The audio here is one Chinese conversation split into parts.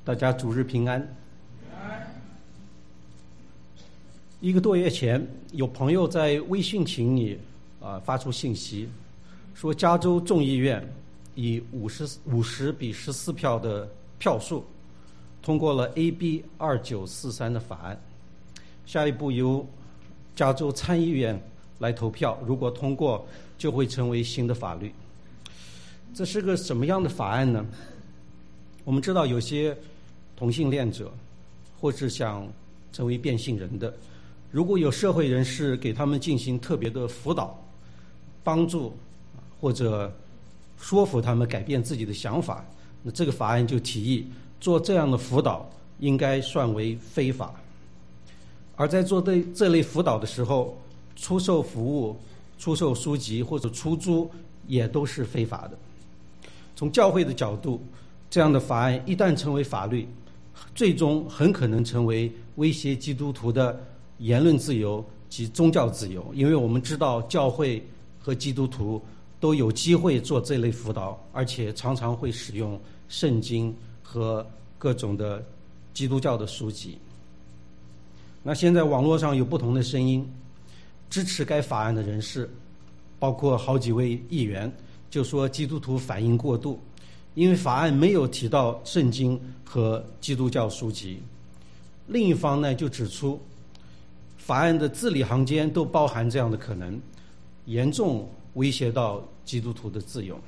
大家主日平安。1个多月前，有朋友在微信群里发出信息，说加州众议院以50比14票的票数通过了 AB 2943的法案，下一步由加州参议院来投票，如果通过就会成为新的法律。这是个什么样的法案呢？我们知道有些同性恋者或是想成为变性人的，如果有社会人士给他们进行特别的辅导、帮助或者说服他们改变自己的想法，那这个法案就提议做这样的辅导应该算为非法。而在做这类辅导的时候，出售服务、出售书籍或者出租也都是非法的。从教会的角度，这样的法案一旦成为法律，最终很可能成为威胁基督徒的言论自由及宗教自由，因为我们知道教会和基督徒都有机会做这类辅导，而且常常会使用圣经和各种的基督教的书籍。那现在网络上有不同的声音，支持该法案的人士，包括好几位议员，就说基督徒反应过度，因为法案没有提到圣经和基督教书籍。另一方呢，就指出法案的字里行间都包含这样的可能，严重威胁到基督徒的自由。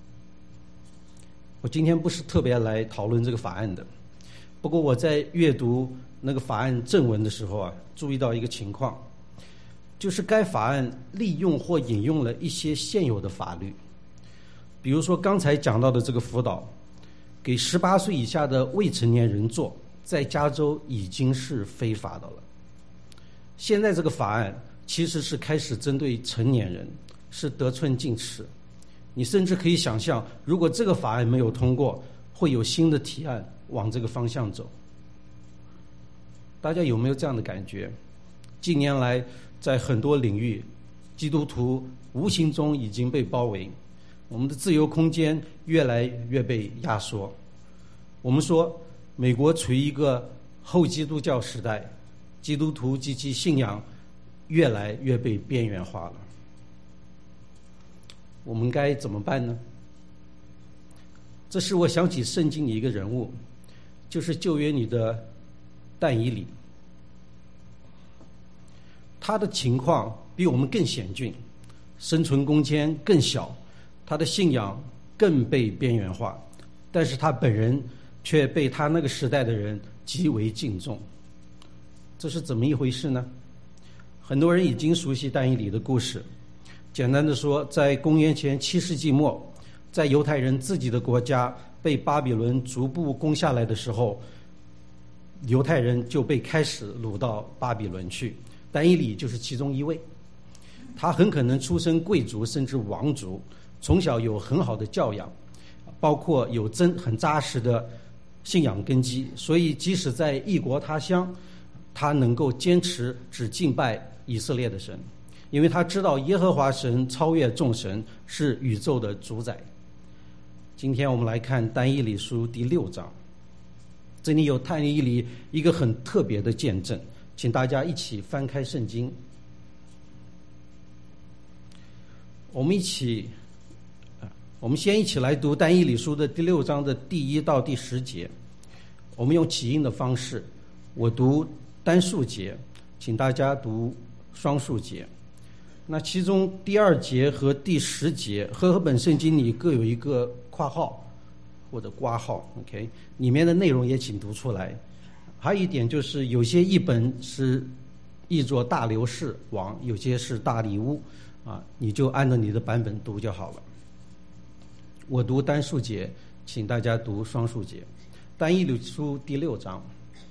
我今天不是特别来讨论这个法案的，不过我在阅读那个法案正文的时候注意到一个情况，就是该法案利用或引用了一些现有的法律，比如说刚才讲到的这个辅导，给18岁以下的未成年人做，在加州已经是非法的了。现在这个法案其实是开始针对成年人，是得寸进尺。你甚至可以想象，如果这个法案没有通过，会有新的提案往这个方向走。大家有没有这样的感觉？近年来在很多领域，基督徒无形中已经被包围，我们的自由空间越来越被压缩。我们说美国处于一个后基督教时代，基督徒及其信仰越来越被边缘化了。我们该怎么办呢？这使我想起圣经里一个人物，就是旧约里的但以理。他的情况比我们更险峻，生存空间更小，他的信仰更被边缘化，但是他本人却被他那个时代的人极为敬重。这是怎么一回事呢？很多人已经熟悉但以理的故事。简单的说，在公元前7世纪末，在犹太人自己的国家被巴比伦逐步攻下来的时候，犹太人就被开始掳到巴比伦去，但以理就是其中一位。他很可能出身贵族甚至王族，从小有很好的教养，包括有很扎实的信仰根基，所以即使在异国他乡，他能够坚持只敬拜以色列的神，因为他知道耶和华神超越众神，是宇宙的主宰。今天我们来看但以理书第6章，这里有但以理一个很特别的见证，请大家一起翻开圣经。我们先一起来读但以理书的第6章的第1到第10节。我们用起音的方式，我读单数节，请大家读双数节。那其中第2节和第10节和合本圣经里各有一个括号或者括号 ，OK， 里面的内容也请读出来。还有一点就是，有些译本是译作大流士王，有些是大利乌你就按照你的版本读就好了。我读单数节，请大家读双数节。但以理书第6章，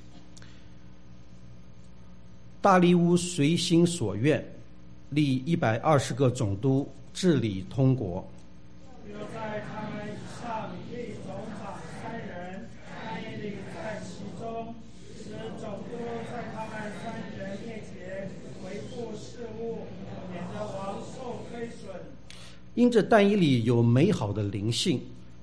大利乌随心所愿，立120个总督治理通国。 又在他们以上立总长3人，但以理在其中，使总督在他们3人面前维护事务，免得王受亏损。 因着但以理有美好的灵性，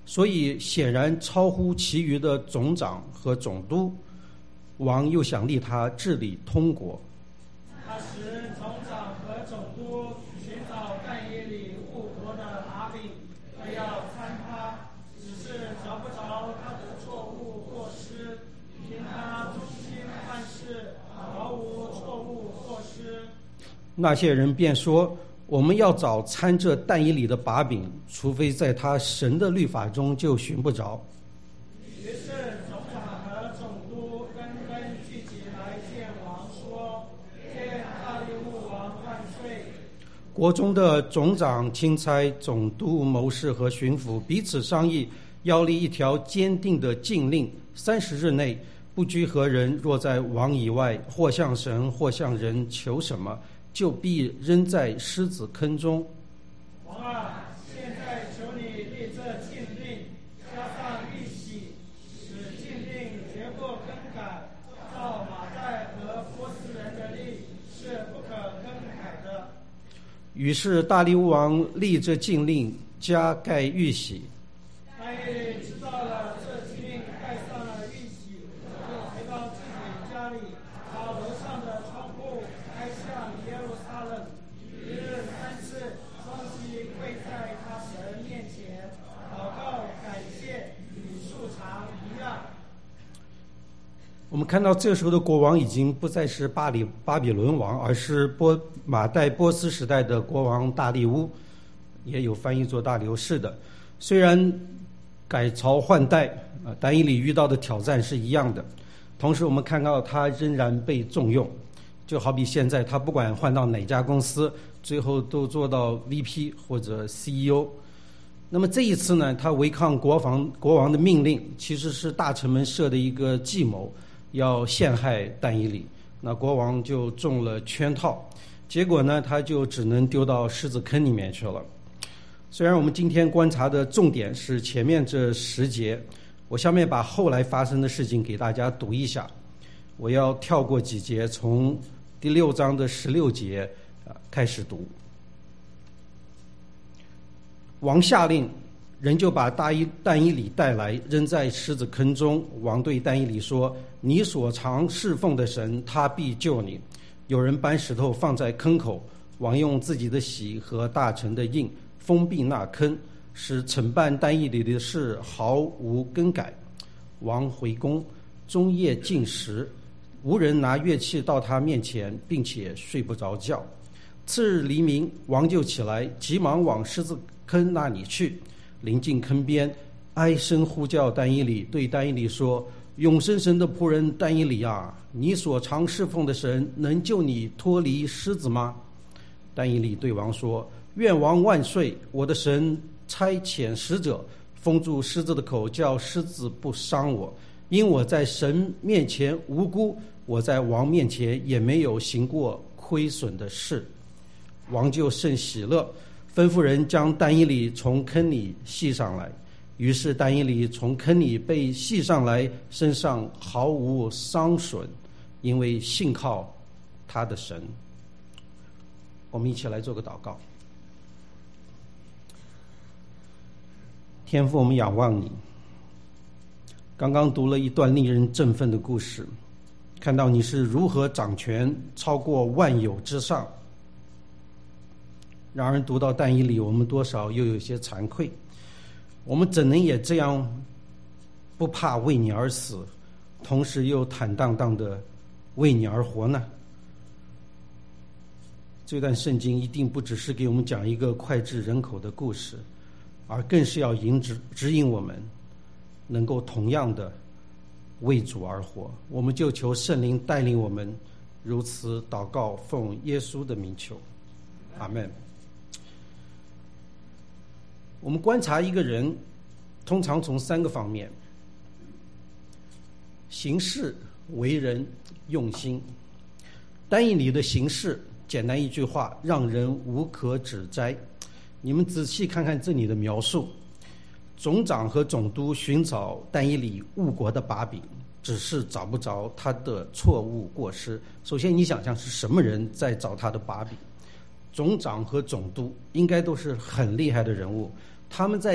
所以显然超乎其余的总长和总督。王又想立他治理通国。 他使总长和总督寻找但以理误国的把柄，都要参他，只是找不着他的错误过失，凭他忠心办事，毫无错误过失。 那些人便说，我们要找参这但以理的把柄，除非在他神的律法中就寻不着。 于是总长和总督纷纷聚集来见王，说：愿大利乌王万岁！ 国中的总长、钦差、总督、谋士和巡抚彼此商议，要立一条坚定的禁令：30日内不拘何人，若在王以外，或向神，或向人求什么，就必扔在狮子坑中。 王啊，现在求你立这禁令，加上玉玺，使禁令绝不更改。照马代和波斯人的例是不可更改的。 于是大利乌王立这禁令，加盖玉玺。 但以理知道了这禁令盖上了玉玺，就回到自己家里，把楼上的窗户开向耶路撒冷，一日3次双膝跪在他神面前，祷告感谢，与素常一样。 我们看到这时候的国王已经不再是巴比伦王，而是马代波斯时代的国王大利乌，也有翻译作大流士的。虽然改朝换代，但以理遇到的挑战是一样的。同时我们看到他仍然被重用，就好比现在他不管换到哪家公司，最后都做到 VP 或者 CEO。那么这一次呢，他违抗国王的命令，其实是大臣们设的一个计谋，要陷害但以理。那国王就中了圈套，结果呢，他就只能丢到狮子坑里面去了。虽然我们今天观察的重点是前面这10节，我下面把后来发生的事情给大家读一下。我要跳过几节，从第6章的16节开始读。王下令，人就把但以理带来，扔在狮子坑中。王对但以理说：你所常侍奉的神，他必救你。有人搬石头放在坑口，王用自己的玺和大臣的印封闭那坑，使惩办但以理的事毫无更改。王回宫，终夜禁食，无人拿乐器到他面前，并且睡不着觉。次日黎明，王就起来，急忙往狮子坑那里去。临近坑边，哀声呼叫但以理，对但以理说：永生神的仆人但以理啊，你所常侍奉的神能救你脱离狮子吗？但以理对王说：愿王万岁！我的神差遣使者封住狮子的口，叫狮子不伤我，因我在神面前无辜，我在王面前也没有行过亏损的事。王就甚喜乐，吩咐人将但以理从坑里系上来。于是但以理从坑里被系上来，身上毫无伤损，因为信靠他的神。我们一起来做个祷告。天父，我们仰望你。刚刚读了一段令人振奋的故事，看到你是如何掌权超过万有之上。然而读到但以理，我们多少又有些惭愧。我们怎能也这样不怕为你而死，同时又坦荡荡的为你而活呢？这段圣经一定不只是给我们讲一个脍炙人口的故事，而更是要指引我们能够同样的为主而活。我们就求圣灵带领我们如此祷告，奉耶稣的名求，阿们。我们观察一个人，通常从3个方面：行事、为人、用心。但以理的行事，简单一句话，让人无可指摘。你们仔细看看这里的描述，总长和总督寻找但以理误国的把柄，只是找不着他的错误过失。首先你想象是什么人在找他的把柄？总长和总督应该都是很厉害的人物，他们在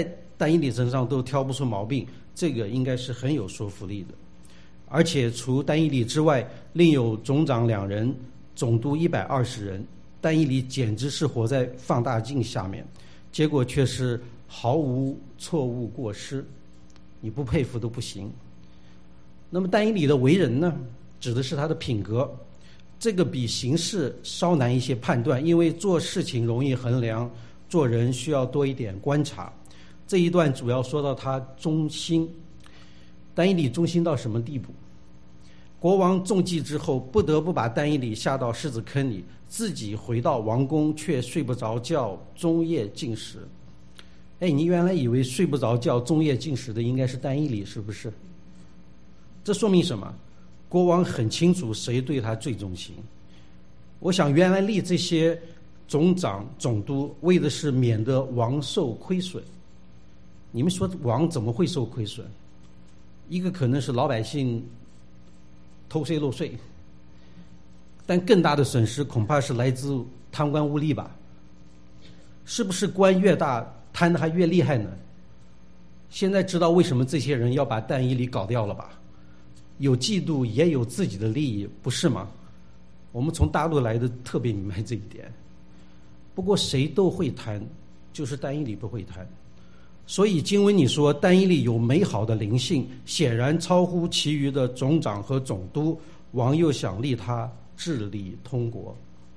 但以理身上都挑不出毛病，这个应该是很有说服力的。而且除但以理之外，另有总长2人，总督120人，但以理简直是活在放大镜下面，结果却是毫无错误过失，你不佩服都不行。那么但以理的为人呢，指的是他的品格，这个比行事稍难一些判断，因为做事情容易衡量，做人需要多一点观察。这一段主要说到他忠心，但以理忠心到什么地步？国王中计之后，不得不把但以理下到狮子坑里，自己回到王宫却睡不着觉，终夜禁食。你原来以为睡不着觉、终夜禁食的应该是但以理，是不是？这说明什么？国王很清楚谁对他最忠心。我想原来立这些总长、总督，为的是免得王受亏损。你们说王怎么会受亏损？一个可能是老百姓偷税漏税，但更大的损失恐怕是来自贪官污吏吧？是不是官越大，贪的还越厉害呢？现在知道为什么这些人要把但以理搞掉了吧？有嫉妒，也有自己的利益，不是吗？我们从大陆来的特别明白这一点。不过谁都会贪，就是但以理不会贪。所以经文里说但以理有美好的灵性，显然超乎其余的总长和总督，王又想立他治理通国。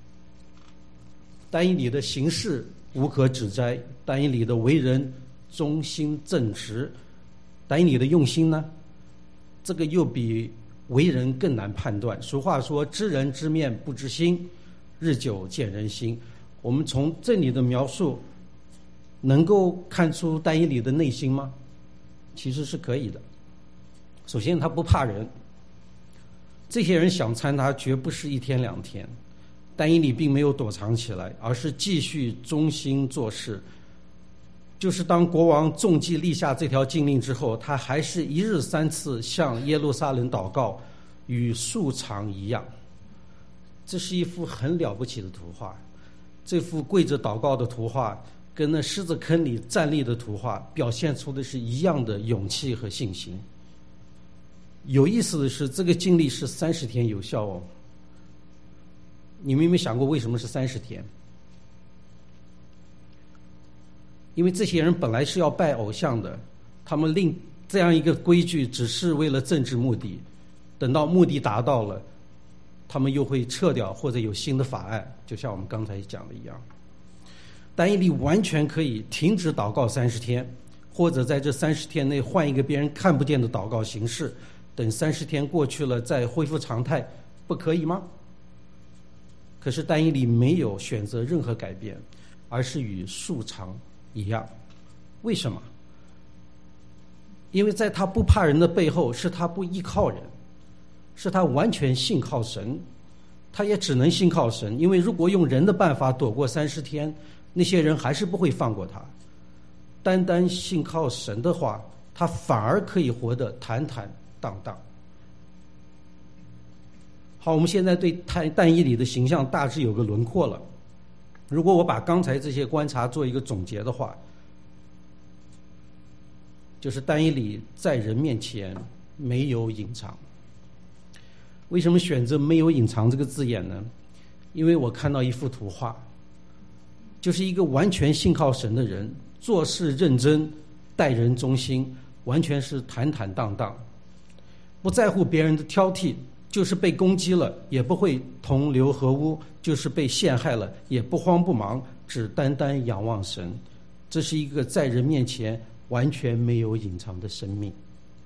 但以理的行事无可指摘，但以理的为人忠心正直，但以理的用心呢？这个又比为人更难判断。俗话说知人知面不知心，日久见人心。我们从这里的描述能够看出但以理的内心吗？其实是可以的。首先他不怕人，这些人想参他绝不是1天2天，但以理并没有躲藏起来，而是继续忠心做事。就是当国王中计立下这条禁令之后，他还是1日3次向耶路撒冷祷告，与素常一样。这是一幅很了不起的图画。这幅跪着祷告的图画跟那狮子坑里站立的图画表现出的是一样的勇气和信心。有意思的是，这个禁令是30天有效哦。你们有没有想过为什么是30天？因为这些人本来是要拜偶像的，他们令这样一个规矩只是为了政治目的，等到目的达到了，他们又会撤掉或者有新的法案，就像我们刚才讲的一样。但以理完全可以停止祷告30天，或者在这30天内换一个别人看不见的祷告形式，等30天过去了再恢复常态，不可以吗？可是但以理没有选择任何改变，而是与素常一样。为什么？因为在他不怕人的背后，是他不依靠人，是他完全信靠神。他也只能信靠神，因为如果用人的办法躲过30天，那些人还是不会放过他。单单信靠神的话，他反而可以活得坦坦荡荡。好，我们现在对但以理的形象大致有个轮廓了。如果我把刚才这些观察做一个总结的话，就是但以理在人面前没有隐藏。为什么选择没有隐藏这个字眼呢？因为我看到一幅图画，就是一个完全信靠神的人，做事认真，待人忠心，完全是坦坦荡荡，不在乎别人的挑剔，就是被攻击了也不会同流合污，就是被陷害了也不慌不忙，只单单仰望神。这是一个在人面前完全没有隐藏的生命。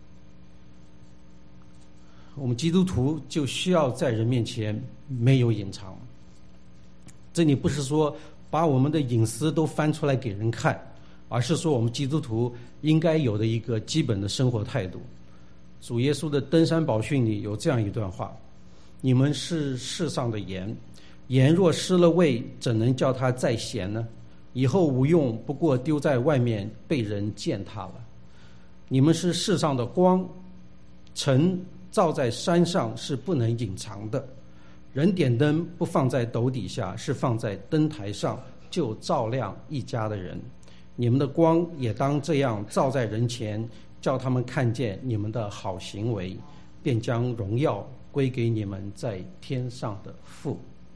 我们基督徒就需要在人面前没有隐藏。这里不是说把我们的隐私都翻出来给人看，而是说我们基督徒应该有的一个基本的生活态度。主耶稣的登山宝训里有这样一段话：你们是世上的盐，盐若失了味，怎能叫它再咸呢？以后无用，不过丢在外面，被人践踏了。你们是世上的光，晨照在山上是不能隐藏的。人点灯不放在斗底下，是放在灯台上，就照亮一家的人。 你们的光也当这样照在人前，叫他们看见你们的好行为，便将荣耀归给你们在天上的父。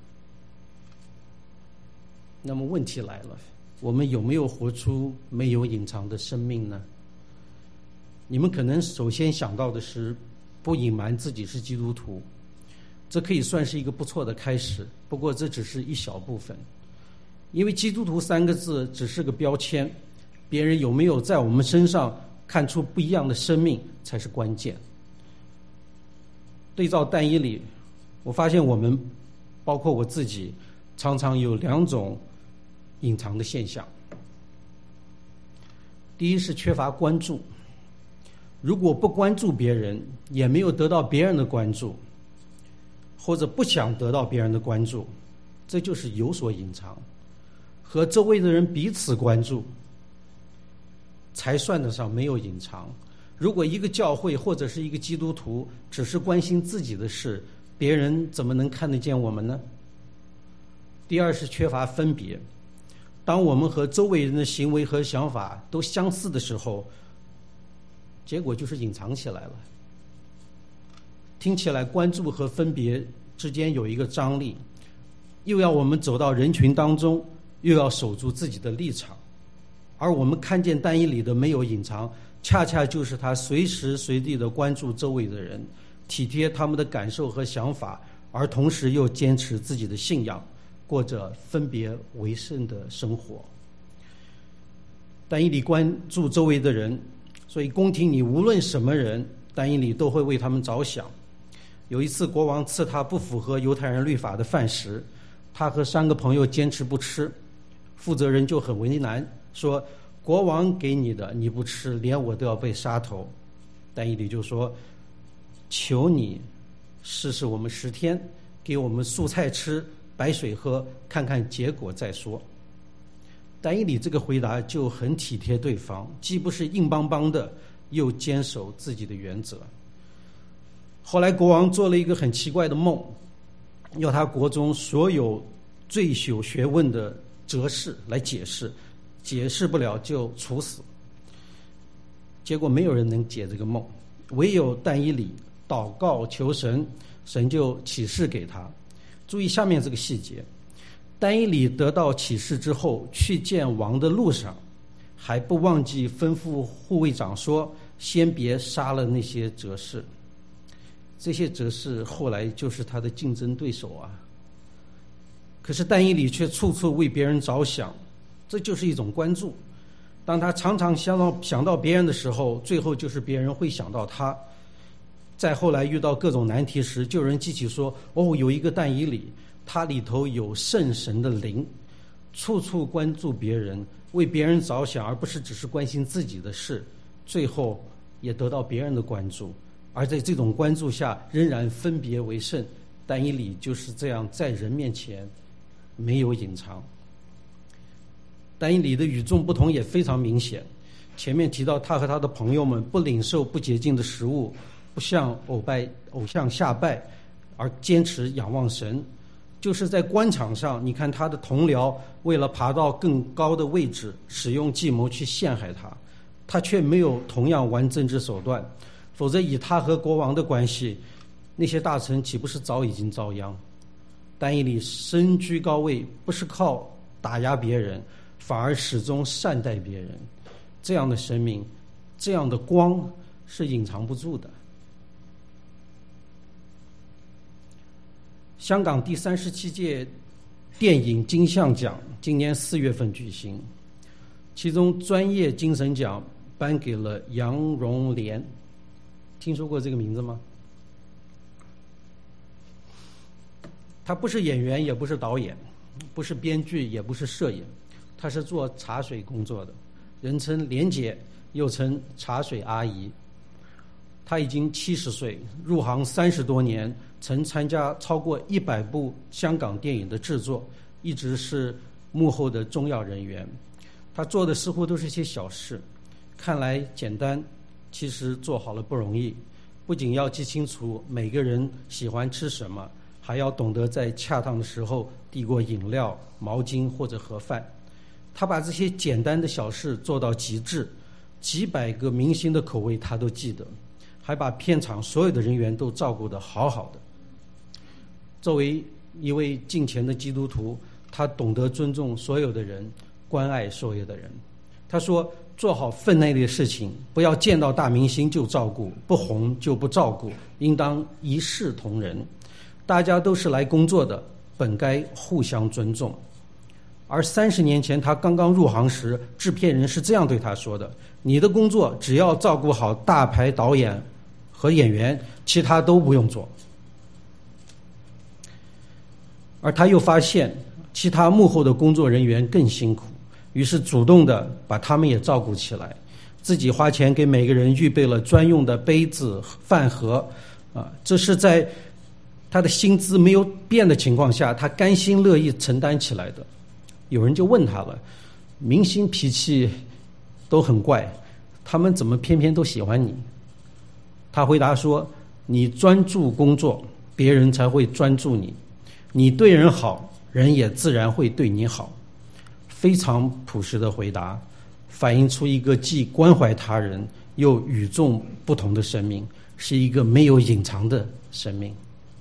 那么问题来了，我们有没有活出没有隐藏的生命呢？你们可能首先想到的是不隐瞒自己是基督徒，这可以算是一个不错的开始，不过这只是一小部分。因为基督徒3个字只是个标签，别人有没有在我们身上看出不一样的生命才是关键。对照但以理，我发现我们包括我自己常常有2种隐藏的现象。第一是缺乏关注，如果不关注别人，也没有得到别人的关注，或者不想得到别人的关注，这就是有所隐藏。和周围的人彼此关注，才算得上没有隐藏。如果一个教会或者是一个基督徒只是关心自己的事，别人怎么能看得见我们呢？第二是缺乏分别，当我们和周围人的行为和想法都相似的时候，结果就是隐藏起来了。听起来关注和分别之间有一个张力，又要我们走到人群当中，又要守住自己的立场。而我们看见但以理的没有隐藏，恰恰就是他随时随地的关注周围的人，体贴他们的感受和想法，而同时又坚持自己的信仰，过着分别为圣的生活。但以理关注周围的人，所以宫廷里无论什么人，但以理都会为他们着想。有一次国王赐他不符合犹太人律法的饭食，他和3个朋友坚持不吃，负责人就很为难，说国王给你的你不吃，连我都要被杀头。但以理就说，求你试试我们10天，给我们素菜吃，白水喝，看看结果再说。但以理这个回答就很体贴对方，既不是硬邦邦的，又坚守自己的原则。后来国王做了一个很奇怪的梦，要他国中所有最有学问的哲士来解释，解释不了就处死。结果没有人能解这个梦，唯有但以理祷告求神，神就启示给他。注意下面这个细节，但以理得到启示之后，去见王的路上，还不忘记吩咐护卫长说，先别杀了那些哲士。这些哲士后来就是他的竞争对手啊。可是但以理却处处为别人着想，这就是一种关注。当他常常想到别人的时候，最后就是别人会想到他。再后来遇到各种难题时，就有人记起说，有一个但以理，他里头有圣神的灵，处处关注别人，为别人着想，而不是只是关心自己的事，最后也得到别人的关注。而在这种关注下，仍然分别为圣。但以理就是这样在人面前没有隐藏。但以理的与众不同也非常明显。前面提到他和他的朋友们不领受不洁净的食物，不向偶像下拜，而坚持仰望神。就是在官场上，你看他的同僚为了爬到更高的位置，使用计谋去陷害他，他却没有同样玩政治手段。否则以他和国王的关系，那些大臣岂不是早已经遭殃？但以理身居高位，不是靠打压别人，反而始终善待别人。这样的生命，这样的光是隐藏不住的。香港第37届电影金像奖今年4月份举行，其中专业精神奖颁给了杨荣莲。听说过这个名字吗？他不是演员，也不是导演，不是编剧，也不是摄影，他是做茶水工作的，人称莲姐，又称茶水阿姨。他已经70岁，入行30多年，曾参加超过100部香港电影的制作，一直是幕后的重要人员。他做的似乎都是些小事，看来简单，其实做好了不容易。不仅要记清楚每个人喜欢吃什么，还要懂得在恰当的时候递过饮料、毛巾或者盒饭。 他把这些简单的小事做到极致，几百个明星的口味他都记得，还把片场所有的人员都照顾得好好的。作为一位敬虔的基督徒，他懂得尊重所有的人，关爱所有的人。他说，做好分内的事情，不要见到大明星就照顾，不红就不照顾，应当一视同仁。大家都是来工作的，本该互相尊重。而30年前他刚刚入行时，制片人是这样对他说的：你的工作只要照顾好大牌导演和演员，其他都不用做。而他又发现其他幕后的工作人员更辛苦，于是主动的把他们也照顾起来，自己花钱给每个人预备了专用的杯子、饭盒，这是在他的薪资没有变的情况下，他甘心乐意承担起来的。有人就问他了，明星脾气都很怪，他们怎么偏偏都喜欢你？他回答说，你专注工作，别人才会专注你，你对人好，人也自然会对你好。非常朴实的回答，反映出一个既关怀他人又与众不同的生命，是一个没有隐藏的生命。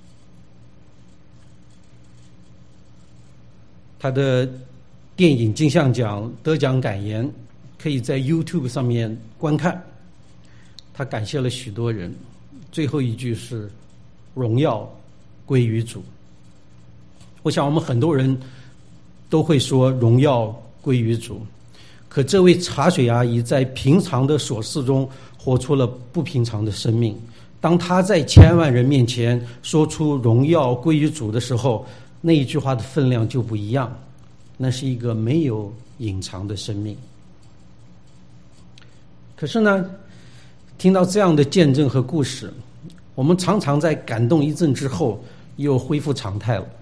他的电影金像奖得奖感言可以在 YouTube 上面观看。他感谢了许多人，最后一句是荣耀归于主。我想我们很多人都会说荣耀归于主，可这位茶水阿姨在平常的琐事中活出了不平常的生命。当她在千万人面前说出荣耀归于主的时候，那一句话的分量就不一样，那是一个没有隐藏的生命。可是呢，听到这样的见证和故事，我们常常在感动一阵之后又恢复常态了，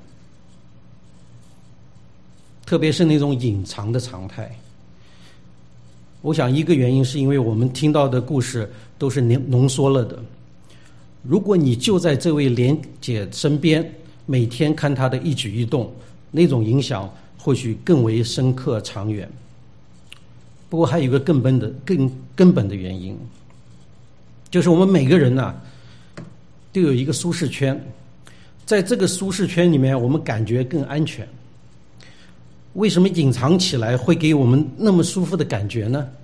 特别是那种隐藏的常态。我想一个原因是因为我们听到的故事都是浓缩了的。如果你就在这位莲姐身边，每天看她的一举一动，那种影响或许更为深刻长远。不过还有一个更根本的原因，就是我们每个人都有一个舒适圈，在这个舒适圈里面我们感觉更安全。为什么隐藏起来会给我们那么舒服的感觉呢？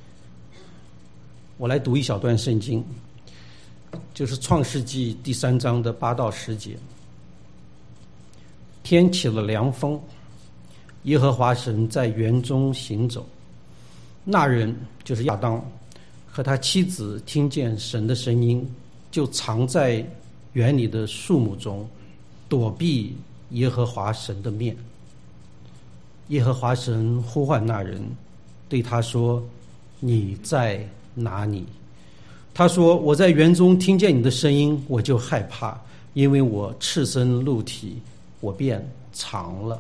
我来读一小段圣经，就是创世纪第3章的8到10节。天起了凉风，耶和华神在园中行走，那人就是亚当和他妻子听见神的声音，就藏在园里的树木中，躲避耶和华神的面。耶和华神呼唤那人，对他说，你在哪里？他说，我在园中听见你的声音，我就害怕，因为我赤身露体，我便藏了。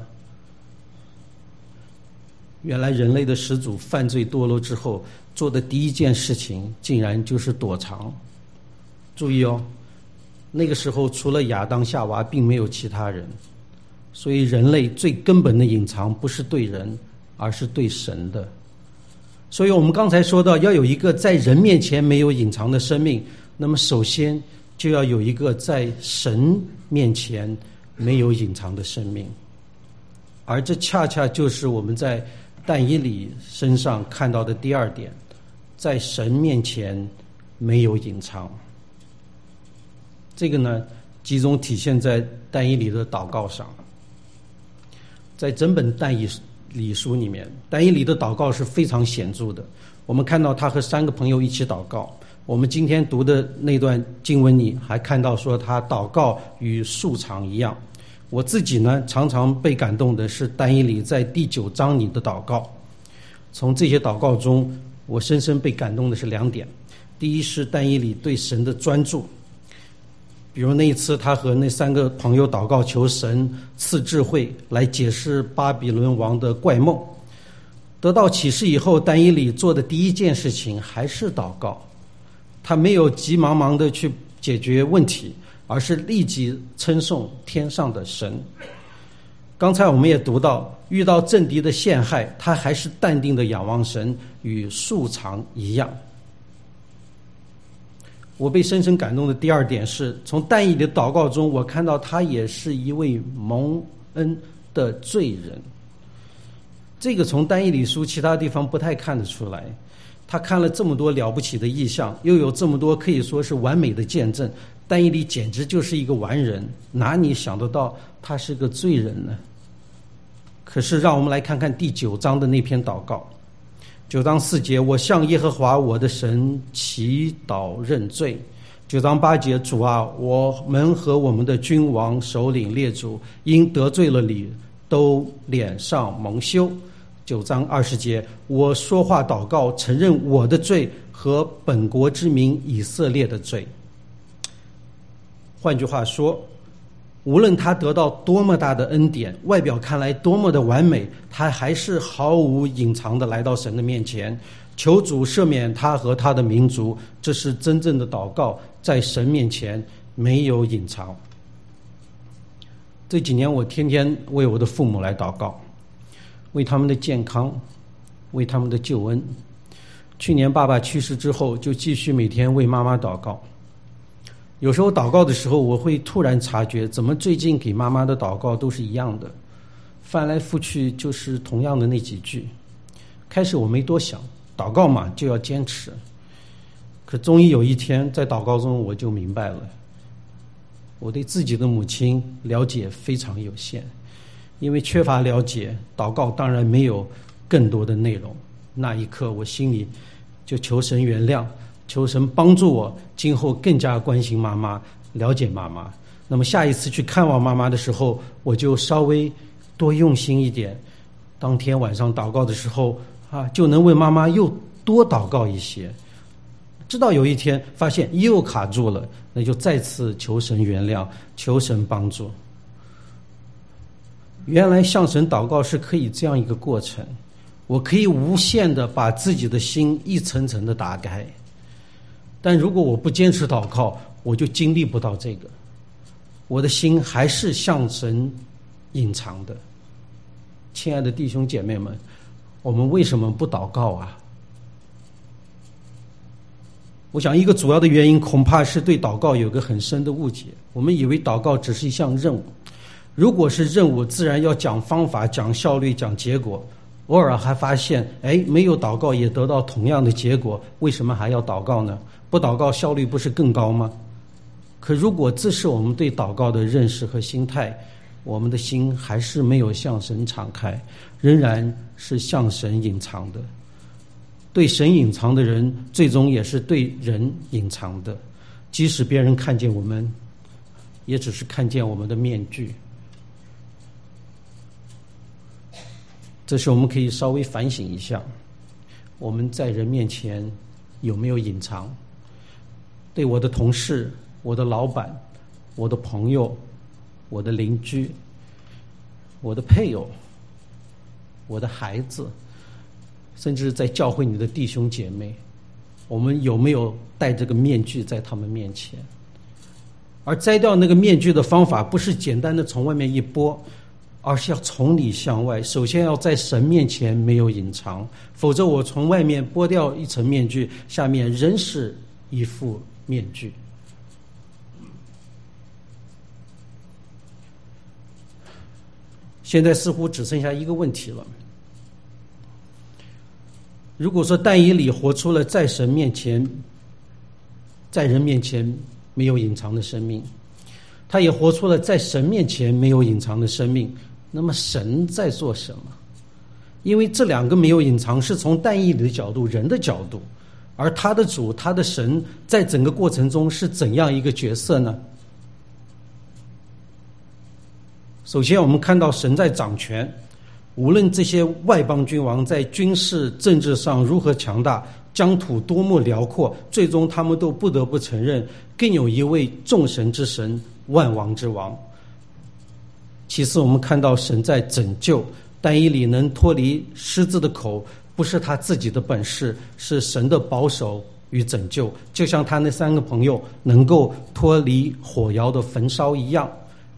原来人类的始祖犯罪堕落之后做的第一件事情竟然就是躲藏。注意哦，那个时候除了亚当夏娃并没有其他人，所以人类最根本的隐藏不是对人，而是对神的。所以我们刚才说到要有一个在人面前没有隐藏的生命，那么首先就要有一个在神面前没有隐藏的生命。而这恰恰就是我们在但以理身上看到的第二点，在神面前没有隐藏。这个呢，集中体现在但以理的祷告上。在整本但以理书里面，但以理的祷告是非常显著的。我们看到他和3个朋友一起祷告，我们今天读的那段经文里还看到说他祷告与树场一样。我自己呢，常常被感动的是但以理在第9章里的祷告。从这些祷告中，我深深被感动的是2点。第一是但以理对神的专注，比如那一次他和那3个朋友祷告，求神赐智慧来解释巴比伦王的怪梦。得到启示以后，但以理做的第一件事情还是祷告。他没有急忙忙的去解决问题，而是立即称颂天上的神。 刚才我们也读到，遇到政敌的陷害，他还是淡定的仰望神，与素常一样。我被深深感动的第二点是，从但以理的祷告中，我看到他也是一位蒙恩的罪人。这个从但以理书其他地方不太看得出来。他看了这么多了不起的异象，又有这么多可以说是完美的见证，但以理简直就是一个完人，哪里想得到他是个罪人呢？可是让我们来看看第9章的那篇祷告。9章4节，我向耶和华我的神祈祷认罪。9章8节，主啊，我们和我们的君王、首领、列祖因得罪了你，都脸上蒙羞。9章20节，我说话祷告，承认我的罪和本国之民以色列的罪。换句话说，无论他得到多么大的恩典，外表看来多么的完美，他还是毫无隐藏的来到神的面前，求主赦免他和他的民族。这是真正的祷告，在神面前没有隐藏。这几年我天天为我的父母来祷告，为他们的健康，为他们的救恩。去年爸爸去世之后，就继续每天为妈妈祷告。有时候祷告的时候，我会突然察觉，怎么最近给妈妈的祷告都是一样的，翻来覆去就是同样的那几句。开始我没多想，祷告嘛就要坚持。可终于有一天，在祷告中我就明白了，我对自己的母亲了解非常有限，因为缺乏了解，祷告当然没有更多的内容。那一刻我心里就求神原谅，求神帮助我今后更加关心妈妈，了解妈妈。那么下一次去看望妈妈的时候，我就稍微多用心一点，当天晚上祷告的时候就能为妈妈又多祷告一些。直到有一天发现又卡住了，那就再次求神原谅，求神帮助。原来向神祷告是可以这样一个过程，我可以无限的把自己的心一层层的打开。但如果我不坚持祷告，我就经历不到这个，我的心还是向神隐藏的。亲爱的弟兄姐妹们，我们为什么不祷告啊？我想一个主要的原因恐怕是对祷告有个很深的误解，我们以为祷告只是一项任务，如果是任务，自然要讲方法、讲效率、讲结果。偶尔还发现没有祷告也得到同样的结果，为什么还要祷告呢？不祷告效率不是更高吗？可如果这是我们对祷告的认识和心态，我们的心还是没有向神敞开，仍然是向神隐藏的。对神隐藏的人，最终也是对人隐藏的，即使别人看见我们，也只是看见我们的面具。这时我们可以稍微反省一下，我们在人面前有没有隐藏？对我的同事、我的老板、我的朋友、我的邻居、我的配偶、我的孩子，甚至在教会里的弟兄姐妹，我们有没有戴这个面具在他们面前？而摘掉那个面具的方法，不是简单的从外面一拨，而是要从里向外。首先要在神面前没有隐藏，否则我从外面剥掉一层面具，下面仍是一副面具。现在似乎只剩下一个问题了。如果说但以理活出了在神面前、在人面前没有隐藏的生命，他也活出了在神面前没有隐藏的生命，那么神在做什么？因为这两个没有隐藏是从但以理的角度、人的角度，而他的主、他的神在整个过程中是怎样一个角色呢？首先我们看到神在掌权，无论这些外邦君王在军事政治上如何强大，疆土多么辽阔，最终他们都不得不承认，更有一位众神之神、万王之王。其次我们看到神在拯救，但以理能脱离狮子的口，不是他自己的本事，是神的保守与拯救，就像他那3个朋友能够脱离火窑的焚烧一样。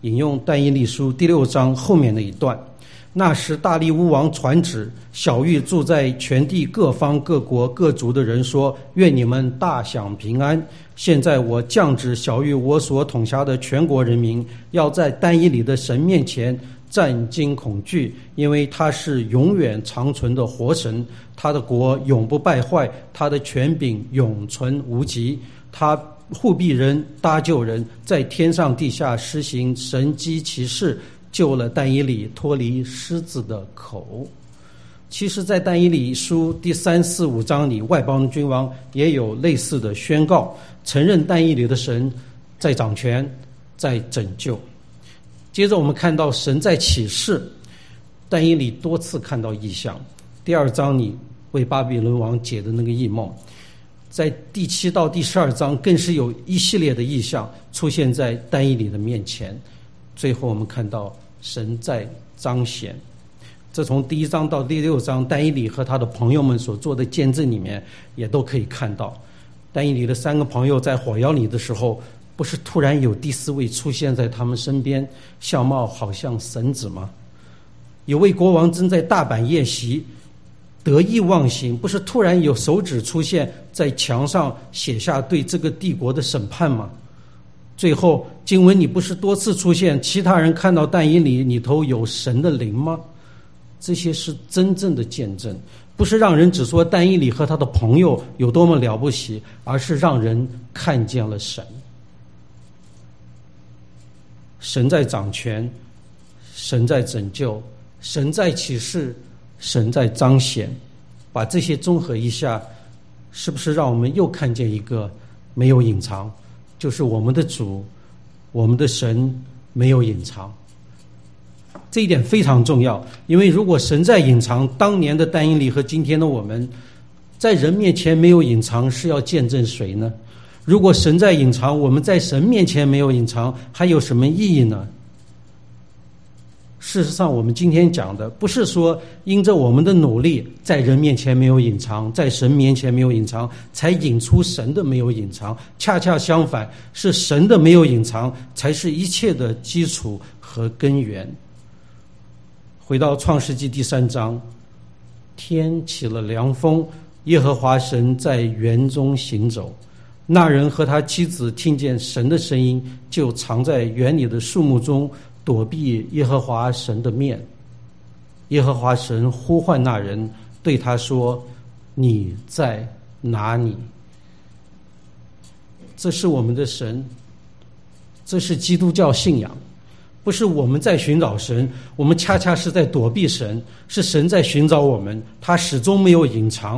引用但以理书第6章后面的一段。那时大利乌王传旨，晓谕住在全地各方各国各族的人说：愿你们大享平安。现在我降旨晓谕我所统辖的全国人民，要在但以理的神面前战惊恐惧，因为他是永远长存的活神，他的国永不败坏，他的权柄永存无极。他护庇人，搭救人，在天上地下施行神迹奇事，救了但以理脱离狮子的口。其实在但以理书第3、4、5章里，外邦君王也有类似的宣告，承认但以理的神在掌权，在拯救。接着我们看到神在启示，但以理多次看到异象。第2章里为巴比伦王解的那个异梦，在第7到第12章更是有一系列的异象出现在但以理的面前。最后我们看到神在彰显，这从第1章到第6章但以理和他的朋友们所做的见证里面也都可以看到。但以理的3个朋友在火窑里的时候，不是突然有第4位出现在他们身边，相貌好像神子吗？有位国王正在大摆宴席，得意忘形，不是突然有手指出现在墙上写下对这个帝国的审判吗？最后经文里不是多次出现其他人看到但以理里头有神的灵吗？这些是真正的见证，不是让人只说但以理和他的朋友有多么了不起，而是让人看见了神。神在掌权，神在拯救，神在启示，神在彰显。把这些综合一下，是不是让我们又看见一个没有隐藏，就是我们的主，我们的神没有隐藏。这一点非常重要，因为如果神在隐藏，当年的但以理和今天的我们在人面前没有隐藏，是要见证谁呢？如果神在隐藏，我们在神面前没有隐藏，还有什么意义呢？事实上我们今天讲的不是说因着我们的努力在人面前没有隐藏，在神面前没有隐藏，才引出神的没有隐藏。恰恰相反，是神的没有隐藏才是一切的基础和根源。回到创世纪第3章，天起了凉风，耶和华神在园中行走，那人和他妻子听见神的声音，就藏在园里的树木中，躲避耶和华神的面。耶和华神呼唤那人，对他说：你在哪里？这是我们的神，这是基督教信仰。不是我们在寻找神，我们恰恰是在躲避神，是神在寻找我们，他始终没有隐藏。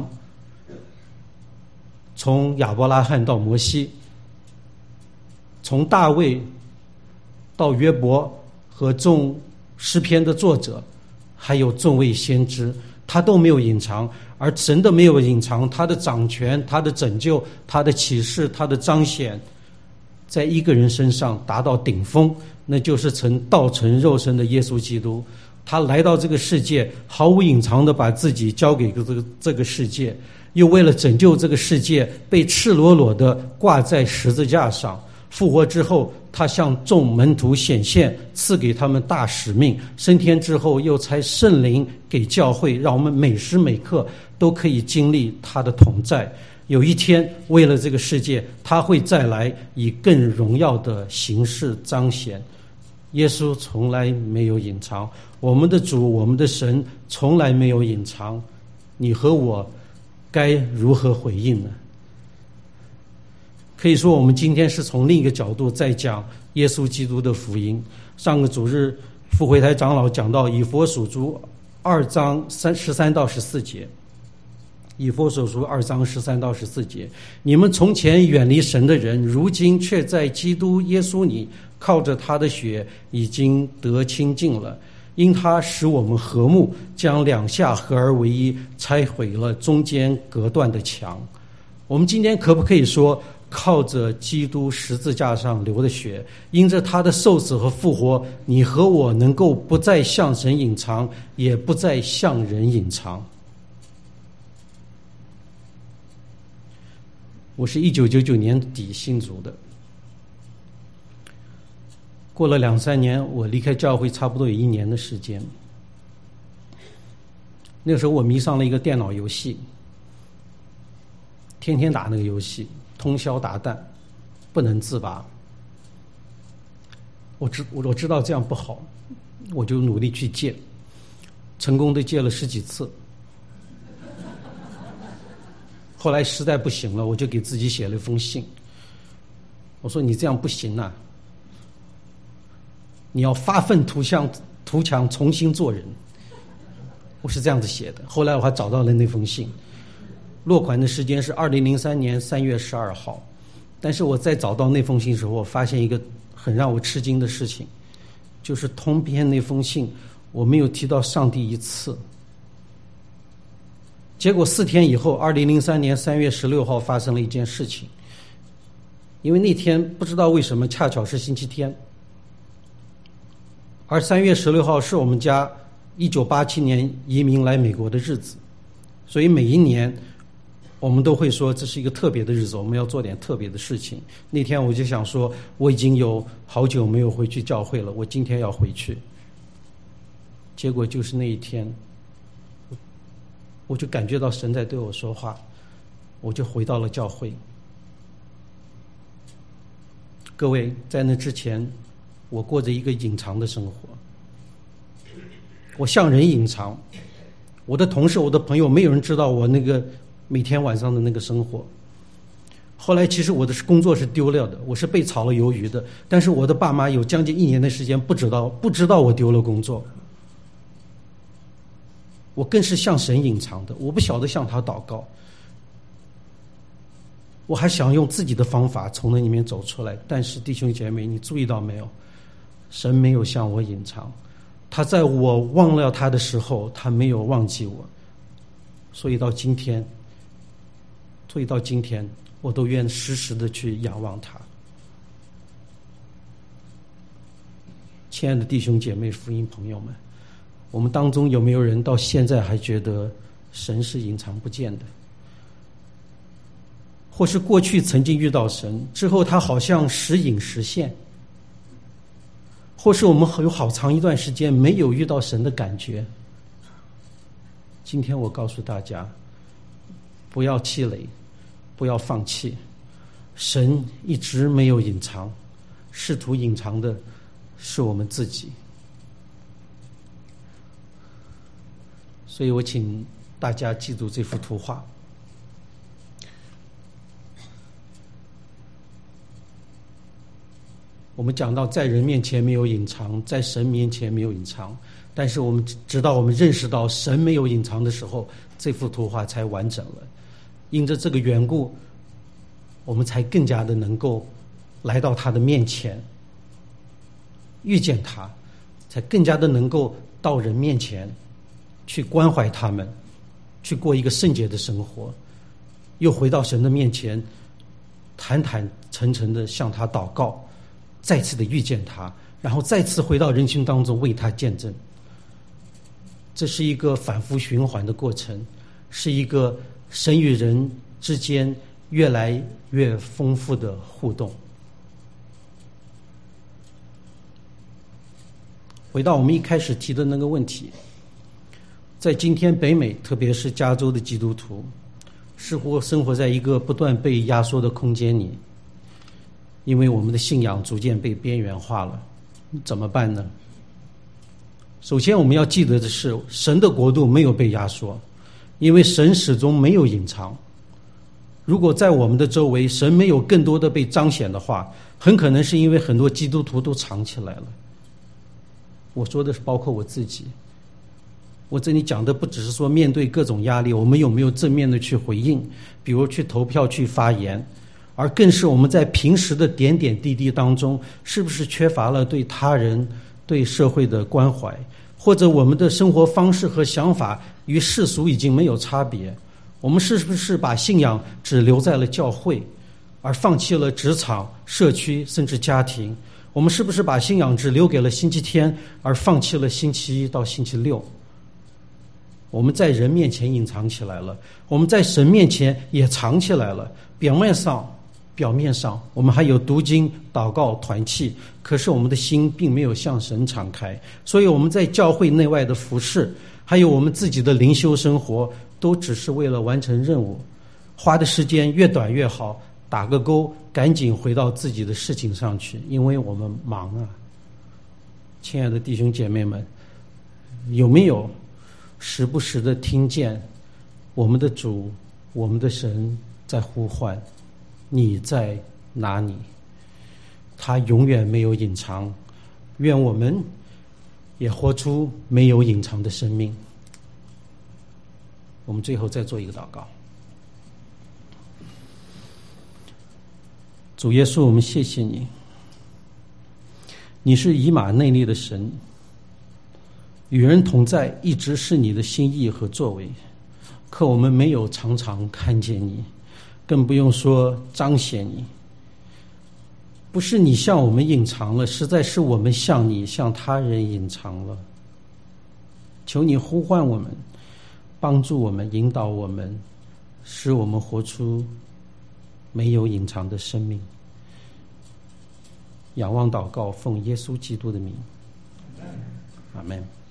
从亚伯拉罕到摩西，从大卫到约伯和众诗篇的作者，还有众位先知，他都没有隐藏。而神的没有隐藏，他的掌权，他的拯救，他的启示，他的彰显，在一个人身上达到顶峰，那就是道成肉身的耶稣基督。他来到这个世界，毫无隐藏的把自己交给这个世界，又为了拯救这个世界，被赤裸裸的挂在十字架上。复活之后，他向众门徒显现，赐给他们大使命。升天之后，又差圣灵给教会，让我们每时每刻都可以经历他的同在。有一天，为了这个世界，他会再来，以更荣耀的形式彰显。耶稣从来没有隐藏，我们的主，我们的神从来没有隐藏。你和我该如何回应呢？可以说我们今天是从另一个角度在讲耶稣基督的福音。上个主日复活台长老讲到以弗所书2章13到14节，以弗所书2章13到14节，你们从前远离神的人，如今却在基督耶稣里靠着他的血已经得清净了，因他使我们和睦，将两下合而为一，拆毁了中间隔断的墙。我们今天可不可以说，靠着基督十字架上流的血，因着他的受死和复活，你和我能够不再向神隐藏，也不再向人隐藏。我是1999年底信主的， 过了2-3年，我离开教会差不多有1年的时间。那个时候我迷上了一个电脑游戏，天天打那个游戏，通宵达旦，不能自拔。我知道这样不好，我就努力去戒，成功的戒了10几次。后来实在不行了，我就给自己写了一封信，我说你这样不行啊，你要发愤图强，重新做人。我是这样子写的。后来我还找到了那封信，落款的时间是2003年3月12号。但是我在找到那封信的时候，我发现一个很让我吃惊的事情，就是通篇那封信我没有提到上帝一次。结果4天以后，2003年3月16号发生了一件事情。因为那天不知道为什么恰巧是星期天，而3月16号是我们家1987年移民来美国的日子，所以每一年我们都会说这是一个特别的日子，我们要做点特别的事情。那天我就想说，我已经有好久没有回去教会了，我今天要回去。结果就是那一天，我就感觉到神在对我说话，我就回到了教会。各位，在那之前，我过着一个隐藏的生活，我向人隐藏，我的同事、我的朋友，没有人知道我那个每天晚上的那个生活。后来其实我的工作是丢了的，我是被炒了鱿鱼的，但是我的爸妈有将近1年的时间不知道我丢了工作。我更是向神隐藏的，我不晓得向他祷告，我还想用自己的方法从那里面走出来。但是弟兄姐妹，你注意到没有，神没有向我隐藏，他在我忘了他的时候，他没有忘记我。所以到今天我都愿时时的去仰望他。亲爱的弟兄姐妹、福音朋友们，我们当中有没有人到现在还觉得神是隐藏不见的？或是过去曾经遇到神，之后他好像时隐时现？或是我们有好长一段时间没有遇到神的感觉？今天我告诉大家，不要气馁，不要放弃，神一直没有隐藏，试图隐藏的是我们自己。所以我请大家记住这幅图画。我们讲到在人面前没有隐藏，在神面前没有隐藏，但是我们直到我们认识到神没有隐藏的时候，这幅图画才完整了。因着这个缘故，我们才更加的能够来到他的面前，遇见他，才更加的能够到人面前去关怀他们，去过一个圣洁的生活，又回到神的面前，坦坦诚诚的向他祷告，再次的遇见他，然后再次回到人群当中为他见证。这是一个反复循环的过程，是一个神与人之间越来越丰富的互动。回到我们一开始提的那个问题，在今天北美，特别是加州的基督徒，似乎生活在一个不断被压缩的空间里，因为我们的信仰逐渐被边缘化了。怎么办呢？首先我们要记得的是，神的国度没有被压缩，因为神始终没有隐藏。如果在我们的周围神没有更多的被彰显的话，很可能是因为很多基督徒都藏起来了。我说的是包括我自己。我这里讲的不只是说面对各种压力我们有没有正面的去回应，比如去投票去发言，而更是我们在平时的点点滴滴当中，是不是缺乏了对他人对社会的关怀，或者我们的生活方式和想法与世俗已经没有差别，我们是不是把信仰只留在了教会，而放弃了职场、社区甚至家庭？我们是不是把信仰只留给了星期天，而放弃了星期一到星期六？我们在人面前隐藏起来了，我们在神面前也藏起来了。表面上表面上我们还有读经、祷告、团契，可是我们的心并没有向神敞开。所以我们在教会内外的服事，还有我们自己的灵修生活，都只是为了完成任务，花的时间越短越好，打个勾，赶紧回到自己的事情上去，因为我们忙啊。亲爱的弟兄姐妹们，有没有时不时的听见我们的主、我们的神在呼唤，你在哪里？他永远没有隐藏，愿我们也活出没有隐藏的生命。我们最后再做一个祷告。主耶稣，我们谢谢你，你是以马内利的神，与人同在一直是你的心意和作为，可我们没有常常看见你，更不用说彰显你。不是你向我们隐藏了，实在是我们向你、向他人隐藏了。求你呼唤我们，帮助我们，引导我们，使我们活出没有隐藏的生命。仰望祷告，奉耶稣基督的名，阿们。